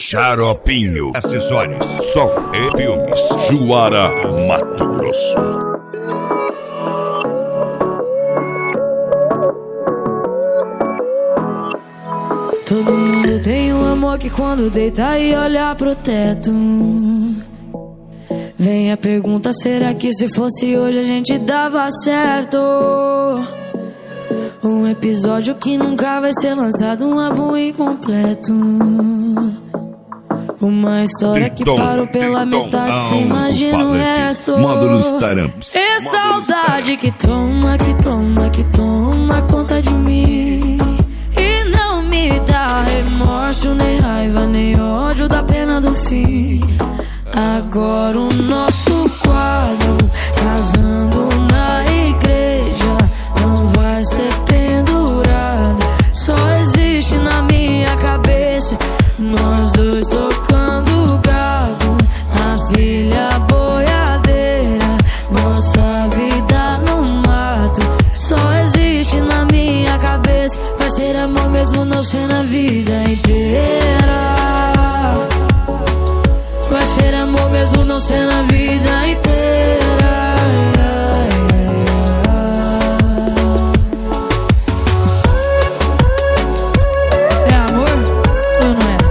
Xaropinho, acessórios, som e filmes. Juara, Mato Grosso. Todo mundo tem um amor que quando deita e olha pro teto, vem a pergunta, será que se fosse hoje a gente dava certo? Um episódio que nunca vai ser lançado, um álbum incompleto. Uma história que parou pela metade, cê imagina o resto. Módulos Taramps. É saudade que toma, que toma, que toma conta de mim. E não me dá remorso, nem raiva, nem ódio da pena do fim. Agora o nosso quadro, casando na igreja, não vai ser pendurado. Só existe na minha cabeça, nós dois tocando gado, a filha boiadeira, nossa vida no mato. Só existe na minha cabeça, vai ser amor mesmo não ser na vida inteira. Vai ser amor mesmo não ser na vida inteira. É amor ou não é?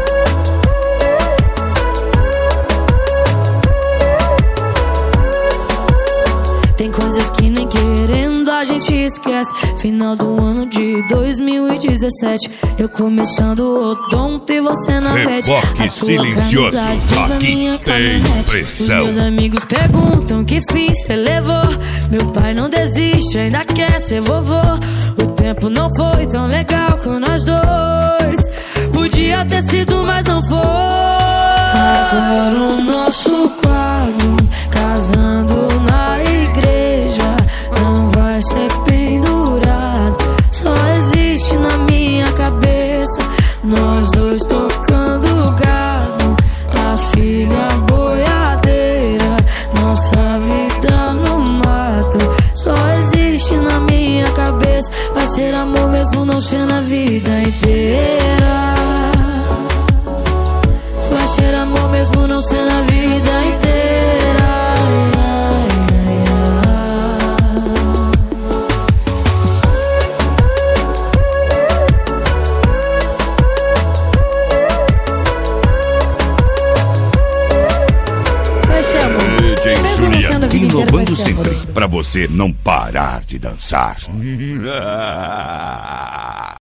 Tem coisas que nem querendo a gente esquece. Final do ano de 2017, eu começando o odonto e você na rede. Reboque silencioso, aqui tem pressão. Os meus amigos perguntam que fim cê levou. Meu pai não desiste, ainda quer ser vovô. O tempo não foi tão legal com nós dois, podia ter sido, mas não foi. Agora o nosso quadro, casando na igreja, não vai ser pendurado. Só existe na minha cabeça, nós dois tocando gado, a filha boiadeira, nossa vida no mato. Só existe na minha cabeça, vai ser amor mesmo não ser na vida inteira. Vai ser amor mesmo não ser na vida inteira. Vai ser amor mesmo não ser na vida inteira. Inovando sempre, pra você não parar de dançar.